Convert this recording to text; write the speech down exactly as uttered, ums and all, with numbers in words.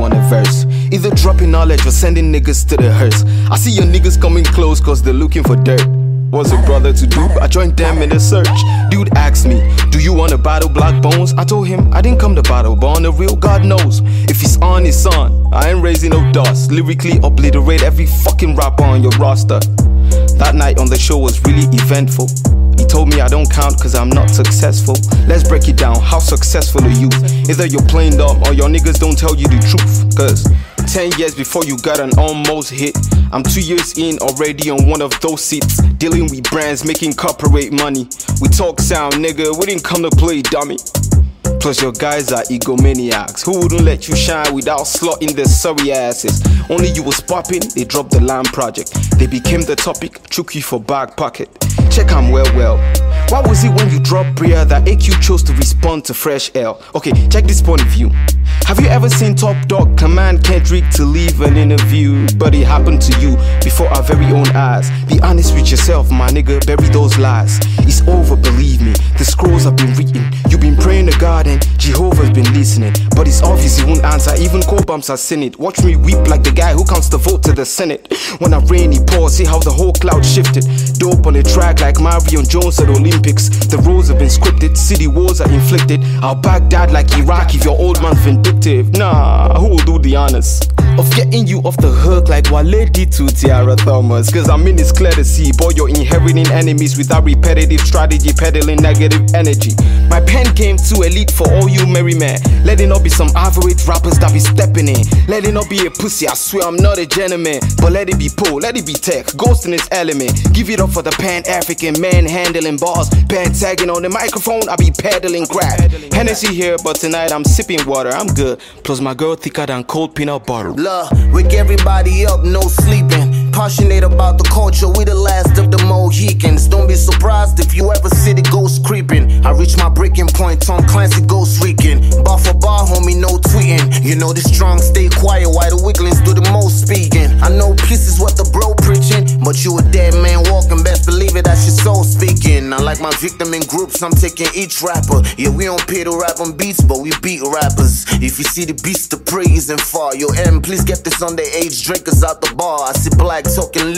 on a verse. Either dropping knowledge or sending niggas to the hearse. I see your niggas coming close cause they're looking for dirt. What's a brother to do? I joined them in the search. Dude asked me, do you want to battle Black Bones? I told him, I didn't come to battle, but on the real, God knows. If he's on, it's on. I ain't raising no dust. Lyrically obliterate every fucking rapper on your roster. That night on the show was really eventful. He told me I don't count cause I'm not successful. Let's break it down, how successful are you? Either you're playing dumb or your niggas don't tell you the truth. Cause ten years before you got an almost hit, I'm two years in already on one of those seats. Dealing with brands, making corporate money. We talk sound, nigga, we didn't come to play, dummy. Plus your guys are egomaniacs who wouldn't let you shine without slotting their sorry asses. Only you was popping, they dropped the Lamb Project. They became the topic, took you for back pocket. Check I'm well well. Why was it when you dropped Bria that A Q chose to respond to Fresh L? Okay, check this point of view. Have you ever seen Top Dog command Kendrick to leave an interview? But it happened to you before our very own eyes. Be honest with yourself, my nigga, bury those lies. It's over, believe me, the scrolls have been written. You've been praying to God and Jehovah's been listening. But it's obvious he won't answer, even cold bumps are seen it. Watch me weep like the guy who counts the vote to the Senate. When I rain, he pours, see how the whole cloud shifted. Dope on the track like Marion Jones at Olympics. The roles have been scripted, city wars are inflicted. I'll Baghdad like Iraq if your old man's vindictive. Nah, who will do the honors of getting you off the hook like Wale did to Tiara Thomas? Cause I mean it's clear to see, boy, you're inheriting enemies without repetitive strategy, peddling negative energy. My pen came too elite for all you merry men. Let it not be some average rappers that be stepping in. Let it not be a pussy, I swear I'm not a gentleman. But let it be Poe, let it be tech, ghost in its element. Give it up for the Pan-African man handling bars. Pen tagging on the microphone, I be peddling crap. Hennessy here, but tonight I'm sipping water, I'm good. Plus my girl thicker than cold peanut butter. Love, wake everybody up, no sleeping. Passionate about the culture, we the last of the Mohicans. Don't be surprised if you ever see the ghost creeping. I reach my breaking point, Tom Clancy ghost reeking. Bar for bar, homie, no tweeting. You know the strong stay quiet, while the wigglings do the most speaking. I know peace is what the bro preaching, but you a dead man walking, best believe it, that's your soul speaking. I like my victim in groups, I'm taking each rapper. Yeah, we don't pay to rap on beats, but we beat rappers. If you see the beast, the praise and far. Yo, M, please get this underage drinkers out the bar. I see black talking